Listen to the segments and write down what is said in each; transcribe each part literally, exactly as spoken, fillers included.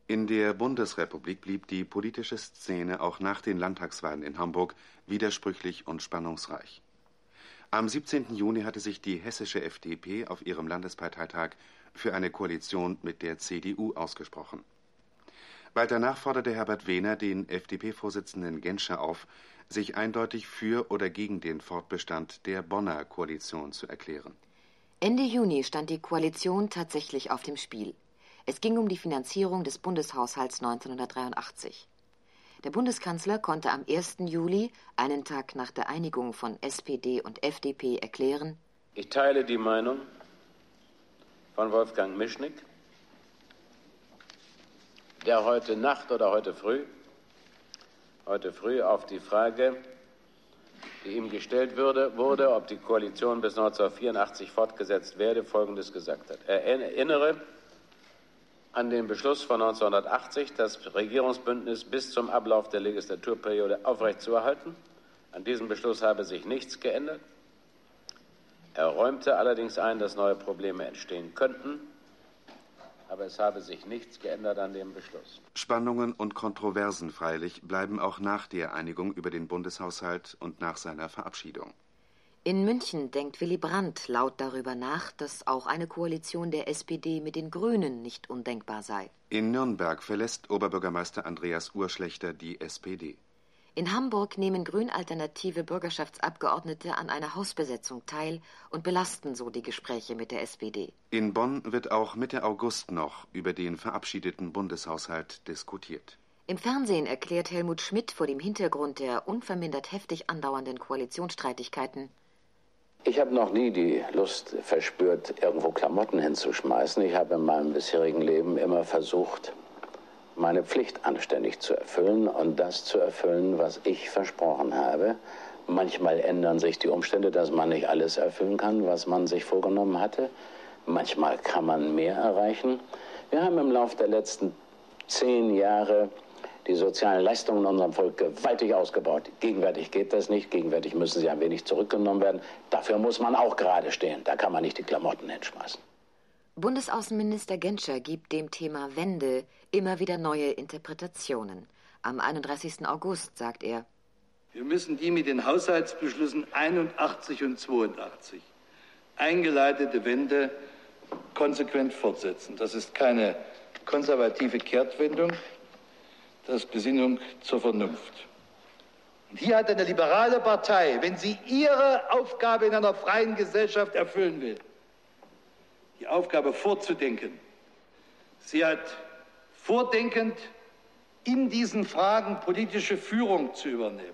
In der Bundesrepublik blieb die politische Szene auch nach den Landtagswahlen in Hamburg widersprüchlich und spannungsreich. Am siebzehnten Juni hatte sich die hessische F D P auf ihrem Landesparteitag für eine Koalition mit der C D U ausgesprochen. Bald danach forderte Herbert Wehner den F D P-Vorsitzenden Genscher auf, sich eindeutig für oder gegen den Fortbestand der Bonner Koalition zu erklären. Ende Juni stand die Koalition tatsächlich auf dem Spiel. Es ging um die Finanzierung des Bundeshaushalts neunzehnhundertdreiundachtzig. Der Bundeskanzler konnte am ersten Juli, einen Tag nach der Einigung von S P D und F D P, erklären: Ich teile die Meinung von Wolfgang Mischnick, der heute Nacht oder heute früh, heute früh auf die Frage, die ihm gestellt wurde, wurde, ob die Koalition bis neunzehnhundertvierundachtzig fortgesetzt werde, Folgendes gesagt hat. Er erinnere an den Beschluss von neunzehnhundertachtzig, das Regierungsbündnis bis zum Ablauf der Legislaturperiode aufrechtzuerhalten. An diesem Beschluss habe sich nichts geändert. Er räumte allerdings ein, dass neue Probleme entstehen könnten, aber es habe sich nichts geändert an dem Beschluss. Spannungen und Kontroversen freilich bleiben auch nach der Einigung über den Bundeshaushalt und nach seiner Verabschiedung. In München denkt Willy Brandt laut darüber nach, dass auch eine Koalition der S P D mit den Grünen nicht undenkbar sei. In Nürnberg verlässt Oberbürgermeister Andreas Urschlechter die S P D. In Hamburg nehmen grünalternative Bürgerschaftsabgeordnete an einer Hausbesetzung teil und belasten so die Gespräche mit der S P D. In Bonn wird auch Mitte August noch über den verabschiedeten Bundeshaushalt diskutiert. Im Fernsehen erklärt Helmut Schmidt vor dem Hintergrund der unvermindert heftig andauernden Koalitionsstreitigkeiten: Ich habe noch nie die Lust verspürt, irgendwo Klamotten hinzuschmeißen. Ich habe in meinem bisherigen Leben immer versucht, meine Pflicht anständig zu erfüllen und das zu erfüllen, was ich versprochen habe. Manchmal ändern sich die Umstände, dass man nicht alles erfüllen kann, was man sich vorgenommen hatte. Manchmal kann man mehr erreichen. Wir haben im Laufe der letzten zehn Jahre die sozialen Leistungen in unserem Volk gewaltig ausgebaut. Gegenwärtig geht das nicht. Gegenwärtig müssen sie ein wenig zurückgenommen werden. Dafür muss man auch gerade stehen. Da kann man nicht die Klamotten hinschmeißen. Bundesaußenminister Genscher gibt dem Thema Wende immer wieder neue Interpretationen. Am einunddreißigsten August sagt er: Wir müssen die mit den Haushaltsbeschlüssen einundachtzig und zweiundachtzig eingeleitete Wende konsequent fortsetzen. Das ist keine konservative Kehrtwendung. Das ist Besinnung zur Vernunft. Und hier hat eine liberale Partei, wenn sie ihre Aufgabe in einer freien Gesellschaft erfüllen will, die Aufgabe vorzudenken. Sie hat vordenkend in diesen Fragen politische Führung zu übernehmen.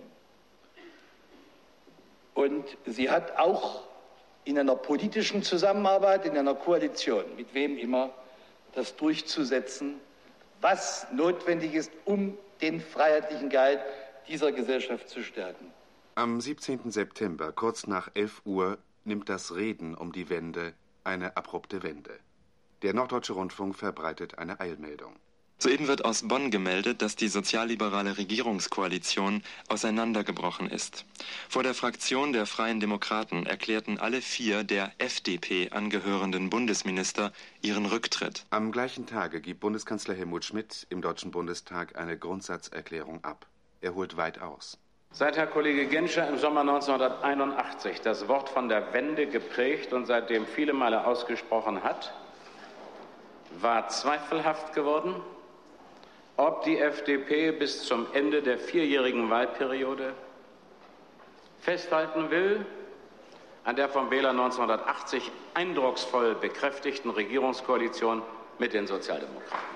Und sie hat auch in einer politischen Zusammenarbeit, in einer Koalition, mit wem immer, das durchzusetzen, was notwendig ist, um den freiheitlichen Gehalt dieser Gesellschaft zu stärken. Am siebzehnten September, kurz nach elf Uhr, nimmt das Reden um die Wende eine abrupte Wende. Der Norddeutsche Rundfunk verbreitet eine Eilmeldung. Soeben wird aus Bonn gemeldet, dass die sozialliberale Regierungskoalition auseinandergebrochen ist. Vor der Fraktion der Freien Demokraten erklärten alle vier der F D P angehörenden Bundesminister ihren Rücktritt. Am gleichen Tage gibt Bundeskanzler Helmut Schmidt im Deutschen Bundestag eine Grundsatzerklärung ab. Er holt weit aus. Seit Herr Kollege Genscher im Sommer neunzehnhunderteinundachtzig das Wort von der Wende geprägt und seitdem viele Male ausgesprochen hat, war zweifelhaft geworden, ob die F D P bis zum Ende der vierjährigen Wahlperiode festhalten will an der vom Wähler neunzehnhundertachtzig eindrucksvoll bekräftigten Regierungskoalition mit den Sozialdemokraten.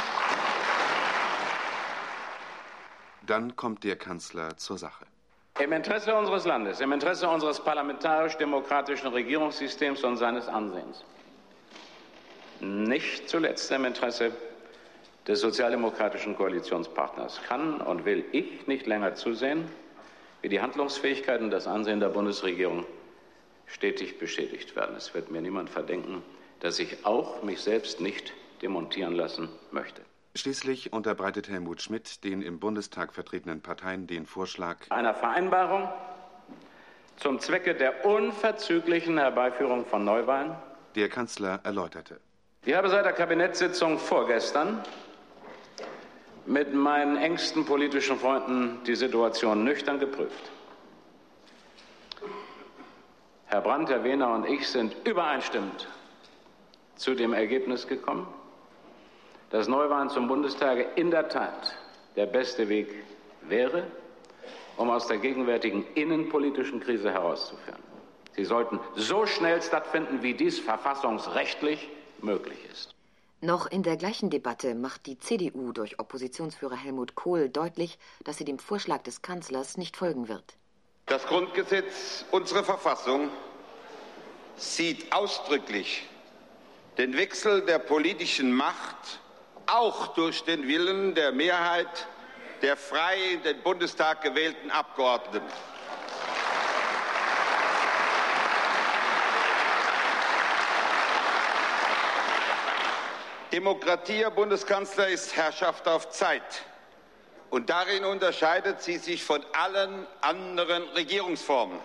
Dann kommt der Kanzler zur Sache. Im Interesse unseres Landes, im Interesse unseres parlamentarisch-demokratischen Regierungssystems und seines Ansehens, nicht zuletzt im Interesse des sozialdemokratischen Koalitionspartners, kann und will ich nicht länger zusehen, wie die Handlungsfähigkeit und das Ansehen der Bundesregierung stetig beschädigt werden. Es wird mir niemand verdenken, dass ich auch mich selbst nicht demontieren lassen möchte. Schließlich unterbreitet Helmut Schmidt den im Bundestag vertretenen Parteien den Vorschlag einer Vereinbarung zum Zwecke der unverzüglichen Herbeiführung von Neuwahlen. Der Kanzler erläuterte: Ich habe seit der Kabinettssitzung vorgestern mit meinen engsten politischen Freunden die Situation nüchtern geprüft. Herr Brandt, Herr Wehner und ich sind übereinstimmend zu dem Ergebnis gekommen, dass Neuwahlen zum Bundestage in der Tat der beste Weg wäre, um aus der gegenwärtigen innenpolitischen Krise herauszuführen. Sie sollten so schnell stattfinden, wie dies verfassungsrechtlich möglich ist. Noch in der gleichen Debatte macht die C D U durch Oppositionsführer Helmut Kohl deutlich, dass sie dem Vorschlag des Kanzlers nicht folgen wird. Das Grundgesetz, unsere Verfassung, sieht ausdrücklich den Wechsel der politischen Macht auch durch den Willen der Mehrheit der frei in den Bundestag gewählten Abgeordneten. Demokratie, Herr Bundeskanzler, ist Herrschaft auf Zeit. Und darin unterscheidet sie sich von allen anderen Regierungsformen.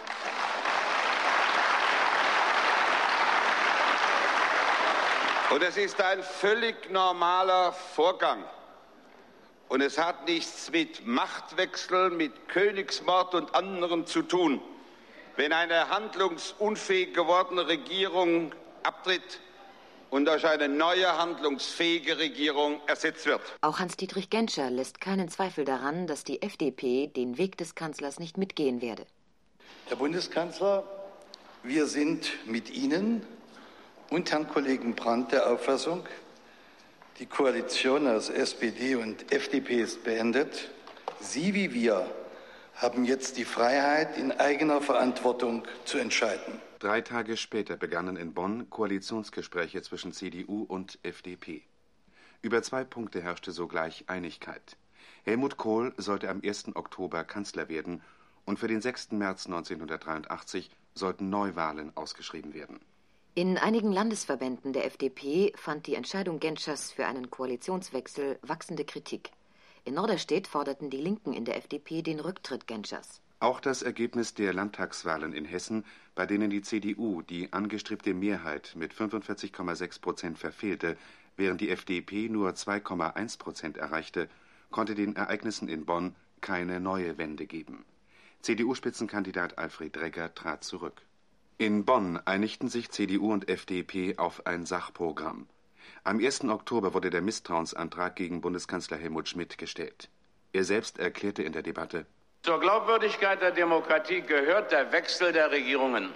Und es ist ein völlig normaler Vorgang. Und es hat nichts mit Machtwechsel, mit Königsmord und anderem zu tun. Wenn eine handlungsunfähig gewordene Regierung abtritt und durch eine neue handlungsfähige Regierung ersetzt wird. Auch Hans-Dietrich Genscher lässt keinen Zweifel daran, dass die F D P den Weg des Kanzlers nicht mitgehen werde. Herr Bundeskanzler, wir sind mit Ihnen und Herrn Kollegen Brandt der Auffassung, die Koalition aus S P D und F D P ist beendet. Sie wie wir haben jetzt die Freiheit, in eigener Verantwortung zu entscheiden. Drei Tage später begannen in Bonn Koalitionsgespräche zwischen C D U und F D P. Über zwei Punkte herrschte sogleich Einigkeit. Helmut Kohl sollte am ersten Oktober Kanzler werden und für den sechsten März neunzehnhundertdreiundachtzig sollten Neuwahlen ausgeschrieben werden. In einigen Landesverbänden der F D P fand die Entscheidung Genschers für einen Koalitionswechsel wachsende Kritik. In Norderstedt forderten die Linken in der F D P den Rücktritt Genschers. Auch das Ergebnis der Landtagswahlen in Hessen, bei denen die C D U die angestrebte Mehrheit mit fünfundvierzig Komma sechs Prozent verfehlte, während die F D P nur zwei Komma eins Prozent erreichte, konnte den Ereignissen in Bonn keine neue Wende geben. C D U-Spitzenkandidat Alfred Regger trat zurück. In Bonn einigten sich C D U und F D P auf ein Sachprogramm. Am ersten Oktober wurde der Misstrauensantrag gegen Bundeskanzler Helmut Schmidt gestellt. Er selbst erklärte in der Debatte: Zur Glaubwürdigkeit der Demokratie gehört der Wechsel der Regierungen.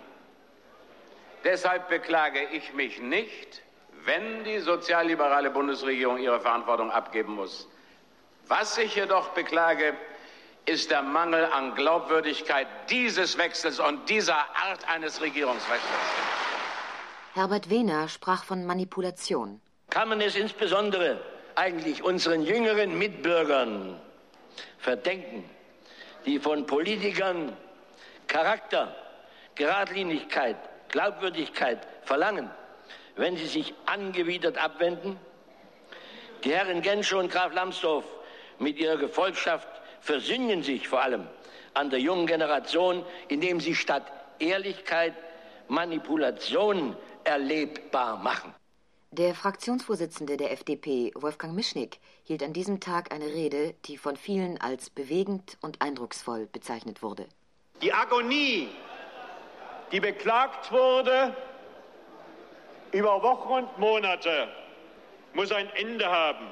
Deshalb beklage ich mich nicht, wenn die sozialliberale Bundesregierung ihre Verantwortung abgeben muss. Was ich jedoch beklage, ist der Mangel an Glaubwürdigkeit dieses Wechsels und dieser Art eines Regierungswechsels. Herbert Wehner sprach von Manipulation. Kann man es insbesondere eigentlich unseren jüngeren Mitbürgern verdenken, die von Politikern Charakter, Geradlinigkeit, Glaubwürdigkeit verlangen, wenn sie sich angewidert abwenden? Die Herren Genscher und Graf Lambsdorff mit ihrer Gefolgschaft versündigen sich vor allem an der jungen Generation, indem sie statt Ehrlichkeit Manipulation erlebbar machen. Der Fraktionsvorsitzende der F D P, Wolfgang Mischnick, hielt an diesem Tag eine Rede, die von vielen als bewegend und eindrucksvoll bezeichnet wurde. Die Agonie, die beklagt wurde über Wochen und Monate, muss ein Ende haben.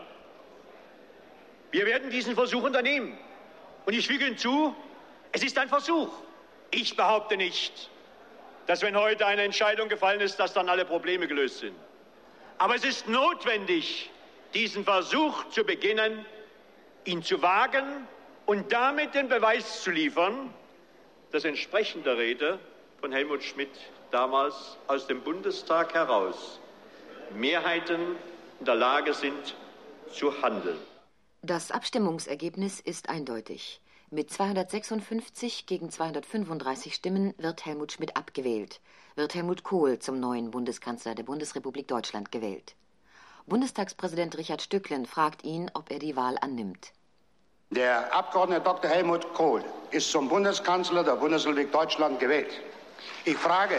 Wir werden diesen Versuch unternehmen. Und ich füge hinzu, es ist ein Versuch. Ich behaupte nicht, dass wenn heute eine Entscheidung gefallen ist, dass dann alle Probleme gelöst sind. Aber es ist notwendig, diesen Versuch zu beginnen, ihn zu wagen und damit den Beweis zu liefern, dass entsprechend der Rede von Helmut Schmidt damals aus dem Bundestag heraus Mehrheiten in der Lage sind zu handeln. Das Abstimmungsergebnis ist eindeutig. Mit zweihundertsechsundfünfzig gegen zweihundertfünfunddreißig Stimmen wird Helmut Schmidt abgewählt, wird Helmut Kohl zum neuen Bundeskanzler der Bundesrepublik Deutschland gewählt. Bundestagspräsident Richard Stücklen fragt ihn, ob er die Wahl annimmt. Der Abgeordnete Doktor Helmut Kohl ist zum Bundeskanzler der Bundesrepublik Deutschland gewählt. Ich frage,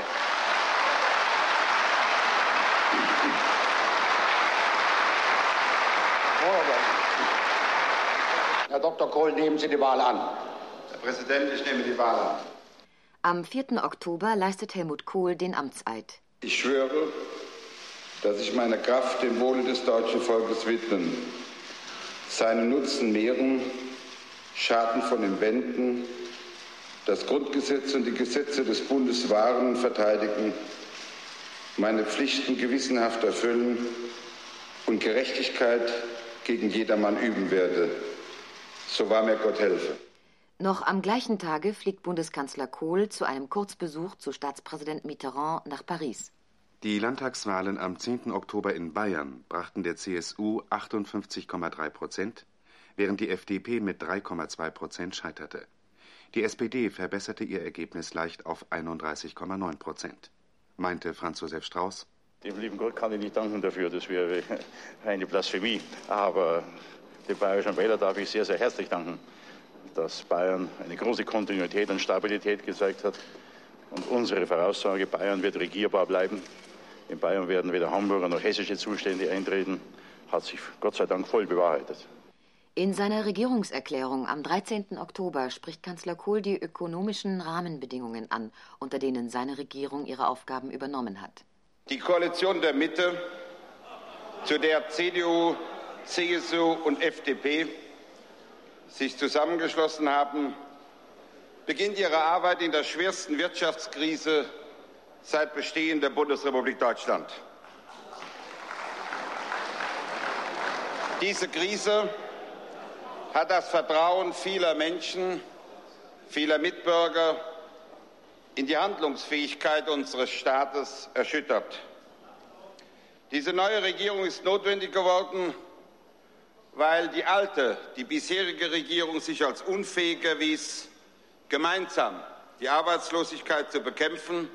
Herr Doktor Kohl, nehmen Sie die Wahl an. Herr Präsident, ich nehme die Wahl an. Am vierten Oktober leistet Helmut Kohl den Amtseid. Ich schwöre, dass ich meine Kraft dem Wohle des deutschen Volkes widmen, seinen Nutzen mehren, Schaden von ihm wenden, das Grundgesetz und die Gesetze des Bundes wahren und verteidigen, meine Pflichten gewissenhaft erfüllen und Gerechtigkeit gegen jedermann üben werde. So wahr mir Gott helfe. Noch am gleichen Tage fliegt Bundeskanzler Kohl zu einem Kurzbesuch zu Staatspräsident Mitterrand nach Paris. Die Landtagswahlen am zehnten Oktober in Bayern brachten der C S U achtundfünfzig Komma drei Prozent, während die F D P mit drei Komma zwei Prozent scheiterte. Die S P D verbesserte ihr Ergebnis leicht auf einunddreißig Komma neun Prozent. Meinte Franz Josef Strauß. Dem lieben Gott kann ich nicht danken dafür, das wäre eine Blasphemie. Aber dem bayerischen Wähler darf ich sehr, sehr herzlich danken, dass Bayern eine große Kontinuität und Stabilität gezeigt hat. Und unsere Voraussage, Bayern wird regierbar bleiben. In Bayern werden weder Hamburger noch hessische Zustände eintreten, hat sich Gott sei Dank voll bewahrheitet. In seiner Regierungserklärung am dreizehnten Oktober spricht Kanzler Kohl die ökonomischen Rahmenbedingungen an, unter denen seine Regierung ihre Aufgaben übernommen hat. Die Koalition der Mitte, zu der C D U, C S U und F D P sich zusammengeschlossen haben, beginnt ihre Arbeit in der schwersten Wirtschaftskrise seit Bestehen der Bundesrepublik Deutschland. Diese Krise hat das Vertrauen vieler Menschen, vieler Mitbürger in die Handlungsfähigkeit unseres Staates erschüttert. Diese neue Regierung ist notwendig geworden, weil die alte, die bisherige Regierung sich als unfähig erwies, gemeinsam die Arbeitslosigkeit zu bekämpfen,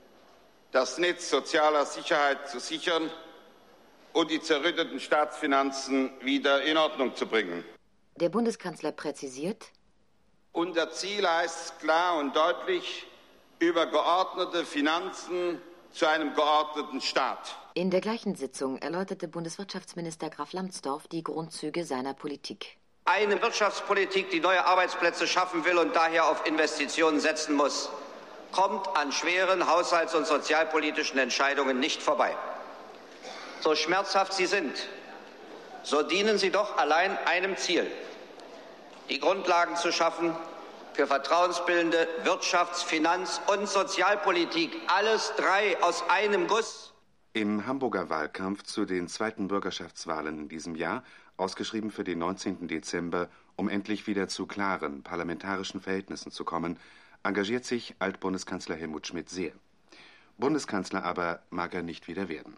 das Netz sozialer Sicherheit zu sichern und die zerrütteten Staatsfinanzen wieder in Ordnung zu bringen. Der Bundeskanzler präzisiert: Unser Ziel heißt klar und deutlich, über geordnete Finanzen zu einem geordneten Staat. In der gleichen Sitzung erläuterte Bundeswirtschaftsminister Graf Lambsdorff die Grundzüge seiner Politik. Eine Wirtschaftspolitik, die neue Arbeitsplätze schaffen will und daher auf Investitionen setzen muss, kommt an schweren haushalts- und sozialpolitischen Entscheidungen nicht vorbei. So schmerzhaft sie sind, so dienen sie doch allein einem Ziel: die Grundlagen zu schaffen für vertrauensbildende Wirtschafts-, Finanz- und Sozialpolitik. Alles drei aus einem Guss. Im Hamburger Wahlkampf zu den zweiten Bürgerschaftswahlen in diesem Jahr, ausgeschrieben für den neunzehnten Dezember, um endlich wieder zu klaren parlamentarischen Verhältnissen zu kommen, engagiert sich Altbundeskanzler Helmut Schmidt sehr. Bundeskanzler aber mag er nicht wieder werden.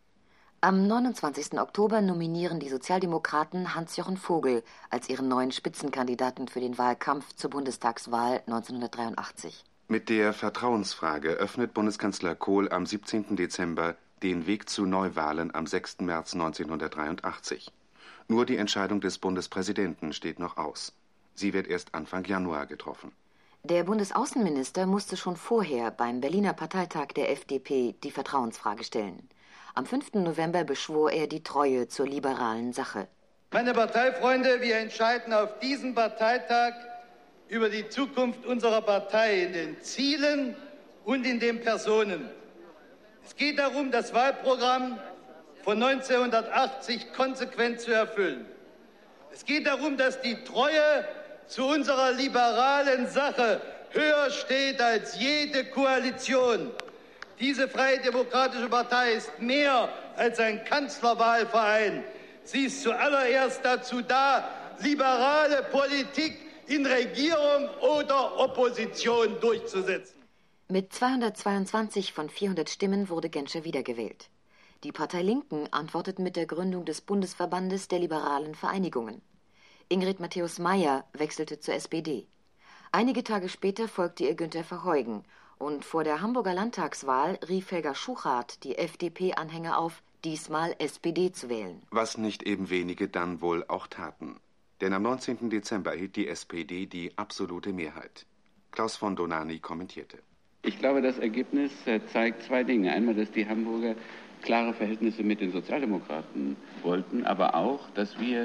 Am neunundzwanzigsten Oktober nominieren die Sozialdemokraten Hans-Jochen Vogel als ihren neuen Spitzenkandidaten für den Wahlkampf zur Bundestagswahl neunzehnhundertdreiundachtzig. Mit der Vertrauensfrage öffnet Bundeskanzler Kohl am siebzehnten Dezember den Weg zu Neuwahlen am sechsten März neunzehnhundertdreiundachtzig. Nur die Entscheidung des Bundespräsidenten steht noch aus. Sie wird erst Anfang Januar getroffen. Der Bundesaußenminister musste schon vorher beim Berliner Parteitag der F D P die Vertrauensfrage stellen. Am fünften November beschwor er die Treue zur liberalen Sache. Meine Parteifreunde, wir entscheiden auf diesem Parteitag über die Zukunft unserer Partei in den Zielen und in den Personen. Es geht darum, das Wahlprogramm von neunzehnhundertachtzig konsequent zu erfüllen. Es geht darum, dass die Treue zu unserer liberalen Sache höher steht als jede Koalition. Diese Freie Demokratische Partei ist mehr als ein Kanzlerwahlverein. Sie ist zuallererst dazu da, liberale Politik in Regierung oder Opposition durchzusetzen. Mit zweihundertzweiundzwanzig von vierhundert Stimmen wurde Genscher wiedergewählt. Die Partei Linken antwortet mit der Gründung des Bundesverbandes der liberalen Vereinigungen. Ingrid Matthäus-Maier wechselte zur S P D. Einige Tage später folgte ihr Günther Verheugen. Und vor der Hamburger Landtagswahl rief Helga Schuchardt die F D P-Anhänger auf, diesmal S P D zu wählen. Was nicht eben wenige dann wohl auch taten. Denn am neunzehnten Dezember erhielt die S P D die absolute Mehrheit. Klaus von Donani kommentierte: Ich glaube, das Ergebnis zeigt zwei Dinge. Einmal, dass die Hamburger klare Verhältnisse mit den Sozialdemokraten wollten, aber auch, dass wir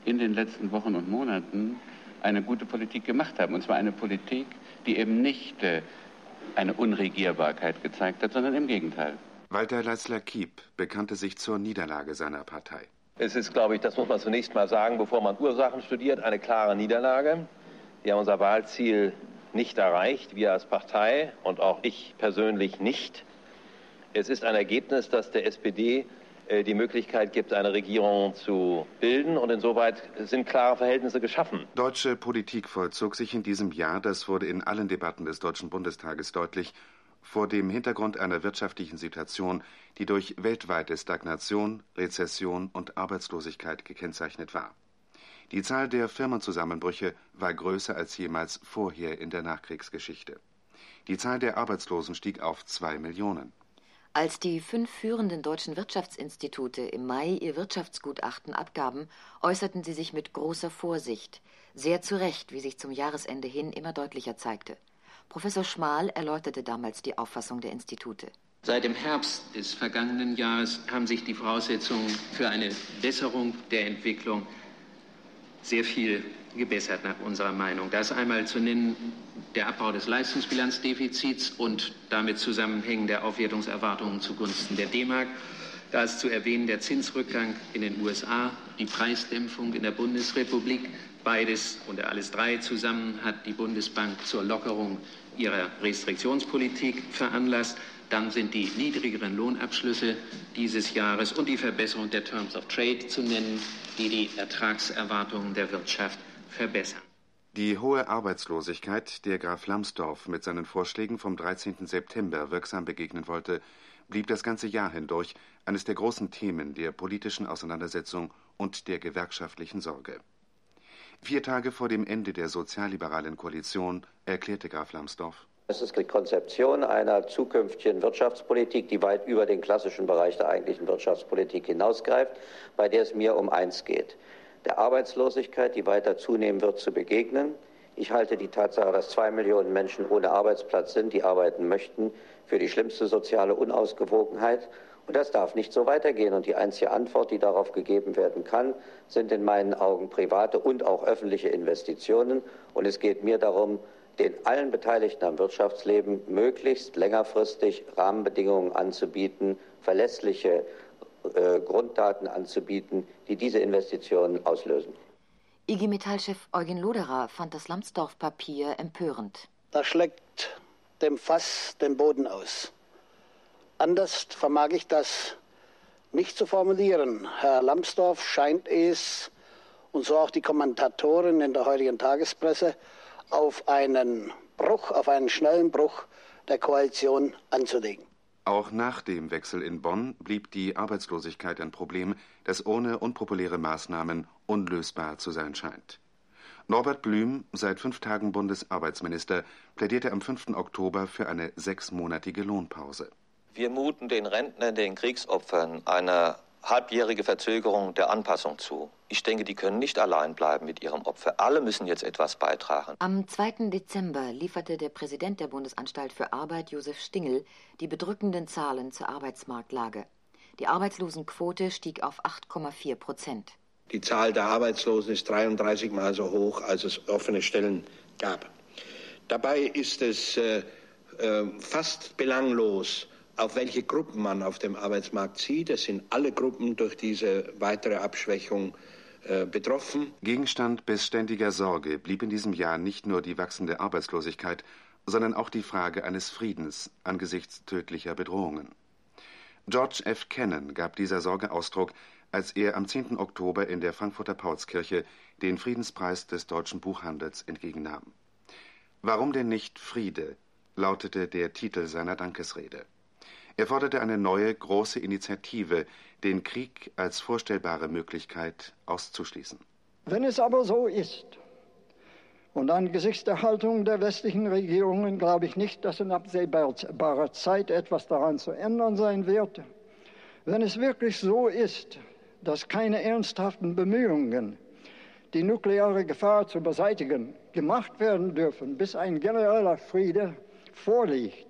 in den letzten Wochen und Monaten eine gute Politik gemacht haben. Und zwar eine Politik, die eben nicht äh, eine Unregierbarkeit gezeigt hat, sondern im Gegenteil. Walter Leitzler-Kiep bekannte sich zur Niederlage seiner Partei. Es ist, glaube ich, das muss man zunächst mal sagen, bevor man Ursachen studiert, eine klare Niederlage. Wir haben unser Wahlziel nicht erreicht, wir als Partei und auch ich persönlich nicht. Es ist ein Ergebnis, das der S P D die Möglichkeit gibt, eine Regierung zu bilden. Und insoweit sind klare Verhältnisse geschaffen. Deutsche Politik vollzog sich in diesem Jahr, das wurde in allen Debatten des Deutschen Bundestages deutlich, vor dem Hintergrund einer wirtschaftlichen Situation, die durch weltweite Stagnation, Rezession und Arbeitslosigkeit gekennzeichnet war. Die Zahl der Firmenzusammenbrüche war größer als jemals vorher in der Nachkriegsgeschichte. Die Zahl der Arbeitslosen stieg auf zwei Millionen. Als die fünf führenden deutschen Wirtschaftsinstitute im Mai ihr Wirtschaftsgutachten abgaben, äußerten sie sich mit großer Vorsicht. Sehr zu Recht, wie sich zum Jahresende hin immer deutlicher zeigte. Professor Schmal erläuterte damals die Auffassung der Institute. Seit dem Herbst des vergangenen Jahres haben sich die Voraussetzungen für eine Besserung der Entwicklung sehr viel gebessert nach unserer Meinung. Da ist einmal zu nennen der Abbau des Leistungsbilanzdefizits und damit zusammenhängende Aufwertungserwartungen zugunsten der D-Mark. Da ist zu erwähnen der Zinsrückgang in den U S A, die Preisdämpfung in der Bundesrepublik. Beides und alles drei zusammen hat die Bundesbank zur Lockerung ihrer Restriktionspolitik veranlasst. Dann sind die niedrigeren Lohnabschlüsse dieses Jahres und die Verbesserung der Terms of Trade zu nennen, die die Ertragserwartungen der Wirtschaft verbessern. Die hohe Arbeitslosigkeit, der Graf Lambsdorff mit seinen Vorschlägen vom dreizehnten September wirksam begegnen wollte, blieb das ganze Jahr hindurch eines der großen Themen der politischen Auseinandersetzung und der gewerkschaftlichen Sorge. Vier Tage vor dem Ende der sozialliberalen Koalition erklärte Graf Lambsdorff: Es ist die Konzeption einer zukünftigen Wirtschaftspolitik, die weit über den klassischen Bereich der eigentlichen Wirtschaftspolitik hinausgreift, bei der es mir um eins geht: der Arbeitslosigkeit, die weiter zunehmen wird, zu begegnen. Ich halte die Tatsache, dass zwei Millionen Menschen ohne Arbeitsplatz sind, die arbeiten möchten, für die schlimmste soziale Unausgewogenheit. Und das darf nicht so weitergehen. Und die einzige Antwort, die darauf gegeben werden kann, sind in meinen Augen private und auch öffentliche Investitionen. Und es geht mir darum, den allen Beteiligten am Wirtschaftsleben möglichst längerfristig Rahmenbedingungen anzubieten, verlässliche äh, Grunddaten anzubieten, die diese Investitionen auslösen. I G Metall-Chef Eugen Loderer fand das Lambsdorff-Papier empörend. Das schlägt dem Fass den Boden aus. Anders vermag ich das nicht zu formulieren. Herr Lambsdorff scheint es, und so auch die Kommentatoren in der heutigen Tagespresse, auf einen Bruch, auf einen schnellen Bruch der Koalition anzulegen. Auch nach dem Wechsel in Bonn blieb die Arbeitslosigkeit ein Problem, das ohne unpopuläre Maßnahmen unlösbar zu sein scheint. Norbert Blüm, seit fünf Tagen Bundesarbeitsminister, plädierte am fünften Oktober für eine sechsmonatige Lohnpause. Wir muten den Rentnern, den Kriegsopfern eine halbjährige Verzögerung der Anpassung zu. Ich denke, die können nicht allein bleiben mit ihrem Opfer. Alle müssen jetzt etwas beitragen. Am zweiten Dezember lieferte der Präsident der Bundesanstalt für Arbeit, Josef Stingel, die bedrückenden Zahlen zur Arbeitsmarktlage. Die Arbeitslosenquote stieg auf acht Komma vier Prozent. Die Zahl der Arbeitslosen ist dreiunddreißig Mal so hoch, als es offene Stellen gab. Dabei ist es äh, äh, fast belanglos, auf welche Gruppen man auf dem Arbeitsmarkt zieht. Es sind alle Gruppen durch diese weitere Abschwächung äh, betroffen. Gegenstand beständiger Sorge blieb in diesem Jahr nicht nur die wachsende Arbeitslosigkeit, sondern auch die Frage eines Friedens angesichts tödlicher Bedrohungen. George F. Kennan gab dieser Sorge Ausdruck, als er am zehnten Oktober in der Frankfurter Paulskirche den Friedenspreis des deutschen Buchhandels entgegennahm. »Warum denn nicht Friede?« lautete der Titel seiner Dankesrede. Er forderte eine neue, große Initiative, den Krieg als vorstellbare Möglichkeit auszuschließen. Wenn es aber so ist, und angesichts der Haltung der westlichen Regierungen glaube ich nicht, dass in absehbarer Zeit etwas daran zu ändern sein wird, wenn es wirklich so ist, dass keine ernsthaften Bemühungen, die nukleare Gefahr zu beseitigen, gemacht werden dürfen, bis ein genereller Friede vorliegt,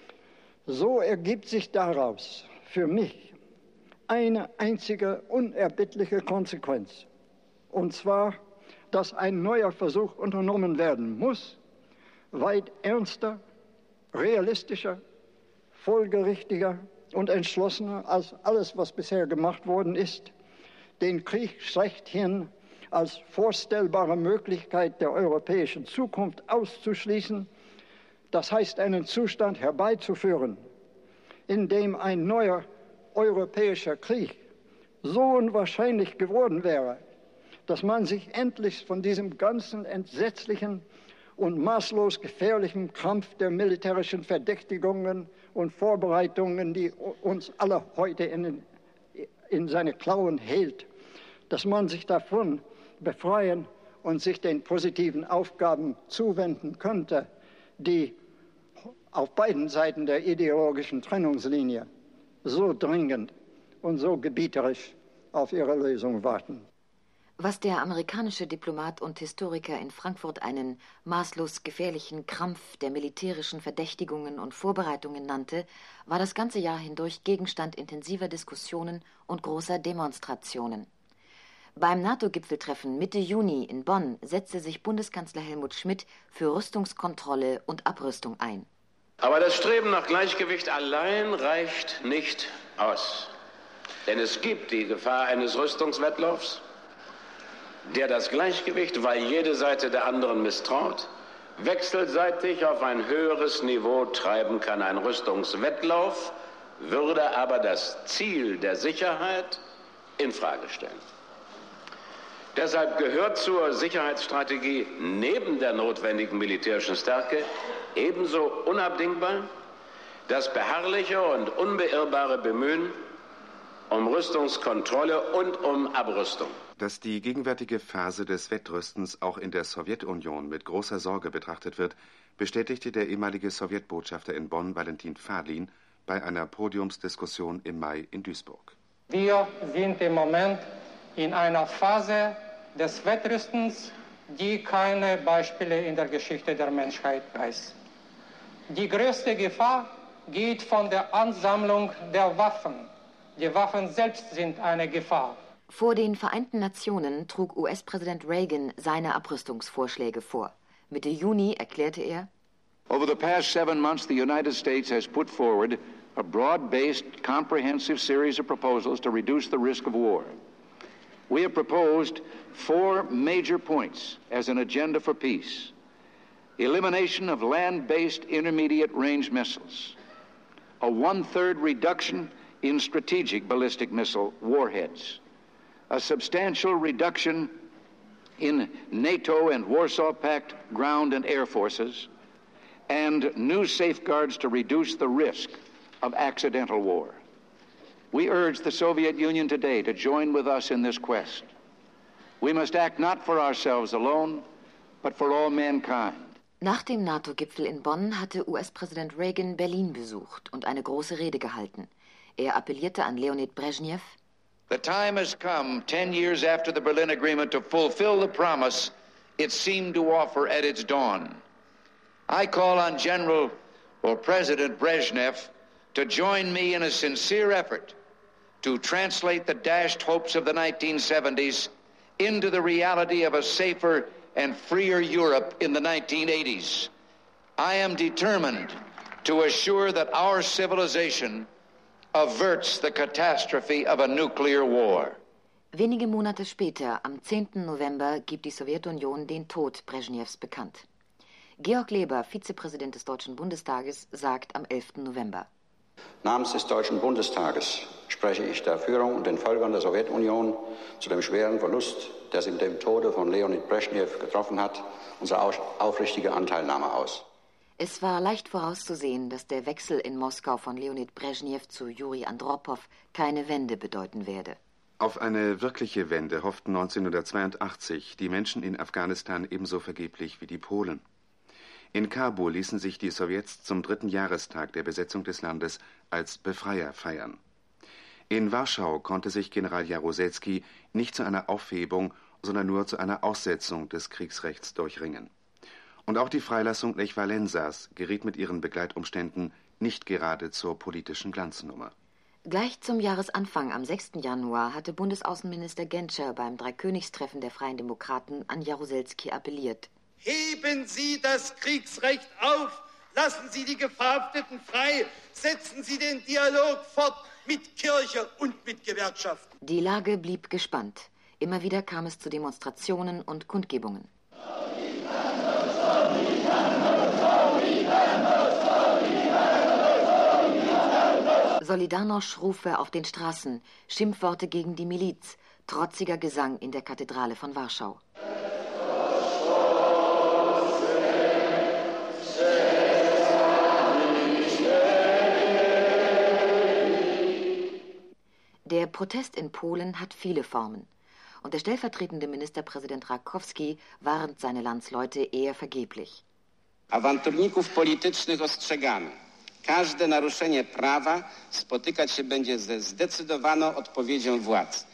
so ergibt sich daraus für mich eine einzige unerbittliche Konsequenz. und zwar, dass ein neuer Versuch unternommen werden muss, weit ernster, realistischer, folgerichtiger und entschlossener als alles, was bisher gemacht worden ist, den Krieg schlechthin als vorstellbare Möglichkeit der europäischen Zukunft auszuschließen, das heißt, einen Zustand herbeizuführen, in dem ein neuer europäischer Krieg so unwahrscheinlich geworden wäre, dass man sich endlich von diesem ganzen entsetzlichen und maßlos gefährlichen Kampf der militärischen Verdächtigungen und Vorbereitungen, die uns alle heute in, in seine Klauen hält, dass man sich davon befreien und sich den positiven Aufgaben zuwenden könnte, die auf beiden Seiten der ideologischen Trennungslinie so dringend und so gebieterisch auf ihre Lösung warten. Was der amerikanische Diplomat und Historiker in Frankfurt einen maßlos gefährlichen Krampf der militärischen Verdächtigungen und Vorbereitungen nannte, war das ganze Jahr hindurch Gegenstand intensiver Diskussionen und großer Demonstrationen. Beim NATO-Gipfeltreffen Mitte Juni in Bonn setzte sich Bundeskanzler Helmut Schmidt für Rüstungskontrolle und Abrüstung ein. Aber das Streben nach Gleichgewicht allein reicht nicht aus. Denn es gibt die Gefahr eines Rüstungswettlaufs, der das Gleichgewicht, weil jede Seite der anderen misstraut, wechselseitig auf ein höheres Niveau treiben kann. Ein Rüstungswettlauf würde aber das Ziel der Sicherheit infrage stellen. Deshalb gehört zur Sicherheitsstrategie neben der notwendigen militärischen Stärke ebenso unabdingbar das beharrliche und unbeirrbare Bemühen um Rüstungskontrolle und um Abrüstung. Dass die gegenwärtige Phase des Wettrüstens auch in der Sowjetunion mit großer Sorge betrachtet wird, bestätigte der ehemalige Sowjetbotschafter in Bonn, Valentin Fadlin, bei einer Podiumsdiskussion im Mai in Duisburg. Wir sind im Moment in einer Phase des Wettrüstens, die keine Beispiele in der Geschichte der Menschheit weiß. Die größte Gefahr geht von der Ansammlung der Waffen. Die Waffen selbst sind eine Gefahr. Vor den Vereinten Nationen trug U S-Präsident Reagan seine Abrüstungsvorschläge vor. Mitte Juni erklärte er: Over the past seven months, the United States has put forward a broad-based, comprehensive series of proposals to reduce the risk of war. We have proposed four major points as an agenda for peace: elimination of land-based intermediate-range missiles, a one-third reduction in strategic ballistic missile warheads, a substantial reduction in NATO and Warsaw Pact ground and air forces, and new safeguards to reduce the risk of accidental war. We urge the Soviet Union today to join with us in this quest. We must act not for ourselves alone, but for all mankind. Nach dem NATO-Gipfel in Bonn hatte U S-Präsident Reagan Berlin besucht und eine große Rede gehalten. Er appellierte an Leonid Brezhnev: The time has come, ten years after the Berlin Agreement, to fulfill the promise it seemed to offer at its dawn. I call on General or President Brezhnev to join me in a sincere effort to translate the dashed hopes of the nineteen seventies into the reality of a safer and freer Europe in the nineteen eighties. I am determined to assure that our civilization averts the catastrophe of a nuclear war. Wenige Monate später, am zehnten November, gibt die Sowjetunion den Tod Brezhnevs bekannt. Georg Leber, Vizepräsident des Deutschen Bundestages, sagt am elften November: Namens des Deutschen Bundestages spreche ich der Führung und den Völkern der Sowjetunion zu dem schweren Verlust, der sie mit dem Tode von Leonid Brezhnev getroffen hat, unsere aufrichtige Anteilnahme aus. Es war leicht vorauszusehen, dass der Wechsel in Moskau von Leonid Brezhnev zu Juri Andropow keine Wende bedeuten werde. Auf eine wirkliche Wende hofften neunzehnhundertzweiundachtzig die Menschen in Afghanistan ebenso vergeblich wie die Polen. In Kabul ließen sich die Sowjets zum dritten Jahrestag der Besetzung des Landes als Befreier feiern. In Warschau konnte sich General Jaruzelski nicht zu einer Aufhebung, sondern nur zu einer Aussetzung des Kriegsrechts durchringen. Und auch die Freilassung Lech Walesas geriet mit ihren Begleitumständen nicht gerade zur politischen Glanznummer. Gleich zum Jahresanfang am sechsten Januar hatte Bundesaußenminister Genscher beim Dreikönigstreffen der Freien Demokraten an Jaruzelski appelliert. Heben Sie das Kriegsrecht auf, lassen Sie die Verhafteten frei, setzen Sie den Dialog fort mit Kirche und mit Gewerkschaften. Die Lage blieb gespannt. Immer wieder kam es zu Demonstrationen und Kundgebungen. Solidarność-Rufe auf den Straßen, Schimpfworte gegen die Miliz, trotziger Gesang in der Kathedrale von Warschau. Der Protest in Polen hat viele Formen. Und der stellvertretende Ministerpräsident Rakowski warnt seine Landsleute eher vergeblich. Awanturników politycznych ostrzegamy. Każde naruszenie prawa spotykać się będzie ze zdecydowaną odpowiedzią władz.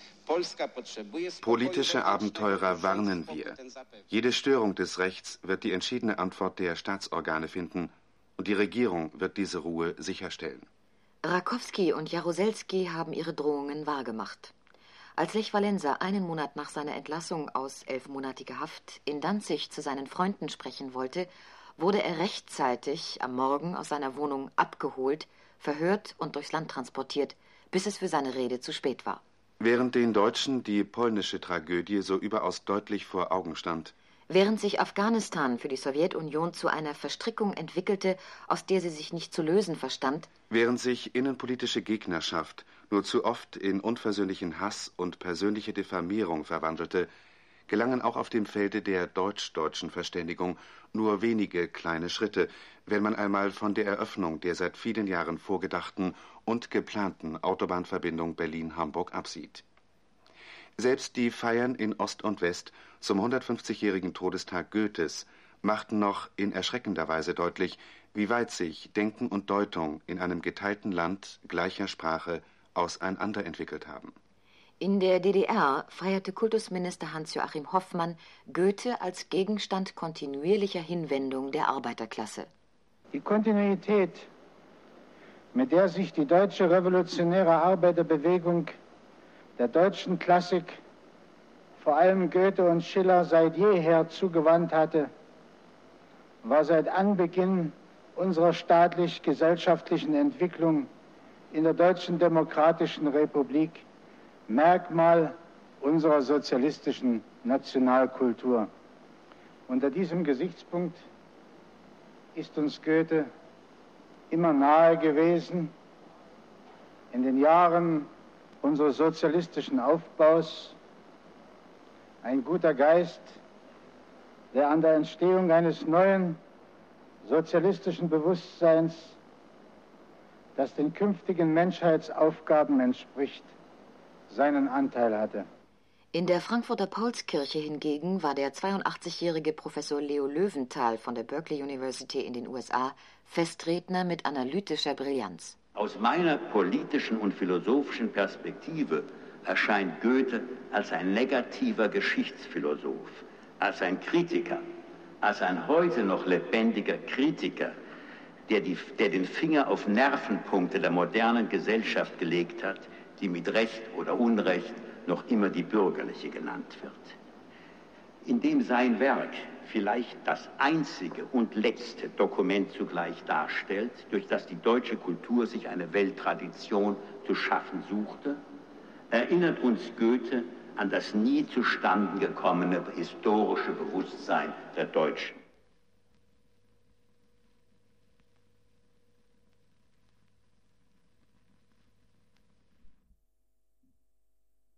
Politische Abenteurer warnen wir. Jede Störung des Rechts wird die entschiedene Antwort der Staatsorgane finden und die Regierung wird diese Ruhe sicherstellen. Rakowski und Jaruzelski haben ihre Drohungen wahrgemacht. Als Lech Walesa einen Monat nach seiner Entlassung aus elfmonatiger Haft in Danzig zu seinen Freunden sprechen wollte, wurde er rechtzeitig am Morgen aus seiner Wohnung abgeholt, verhört und durchs Land transportiert, bis es für seine Rede zu spät war. Während den Deutschen die polnische Tragödie so überaus deutlich vor Augen stand. Während sich Afghanistan für die Sowjetunion zu einer Verstrickung entwickelte, aus der sie sich nicht zu lösen verstand. Während sich innenpolitische Gegnerschaft nur zu oft in unversöhnlichen Hass und persönliche Diffamierung verwandelte, gelangen auch auf dem Felde der deutsch-deutschen Verständigung nur wenige kleine Schritte, wenn man einmal von der Eröffnung der seit vielen Jahren vorgedachten und geplanten Autobahnverbindung Berlin-Hamburg absieht. Selbst die Feiern in Ost und West zum hundertfünfzigjährigen Todestag Goethes machten noch in erschreckender Weise deutlich, wie weit sich Denken und Deutung in einem geteilten Land gleicher Sprache auseinanderentwickelt haben. In der D D R feierte Kultusminister Hans-Joachim Hoffmann Goethe als Gegenstand kontinuierlicher Hinwendung der Arbeiterklasse. Die Kontinuität, mit der sich die deutsche revolutionäre Arbeiterbewegung der deutschen Klassik, vor allem Goethe und Schiller, seit jeher zugewandt hatte, war seit Anbeginn unserer staatlich-gesellschaftlichen Entwicklung in der Deutschen Demokratischen Republik Merkmal unserer sozialistischen Nationalkultur. Unter diesem Gesichtspunkt ist uns Goethe immer nahe gewesen. In den Jahren unseres sozialistischen Aufbaus ein guter Geist, der an der Entstehung eines neuen sozialistischen Bewusstseins, das den künftigen Menschheitsaufgaben entspricht, seinen Anteil hatte. In der Frankfurter Paulskirche hingegen war der zweiundachtzigjährige Professor Leo Löwenthal von der Berkeley University in den U S A Festredner mit analytischer Brillanz. Aus meiner politischen und philosophischen Perspektive erscheint Goethe als ein negativer Geschichtsphilosoph, als ein Kritiker, als ein heute noch lebendiger Kritiker, der, die, der den Finger auf Nervenpunkte der modernen Gesellschaft gelegt hat, die mit Recht oder Unrecht noch immer die bürgerliche genannt wird. Indem sein Werk vielleicht das einzige und letzte Dokument zugleich darstellt, durch das die deutsche Kultur sich eine Welttradition zu schaffen suchte, erinnert uns Goethe an das nie zustande gekommene historische Bewusstsein der Deutschen.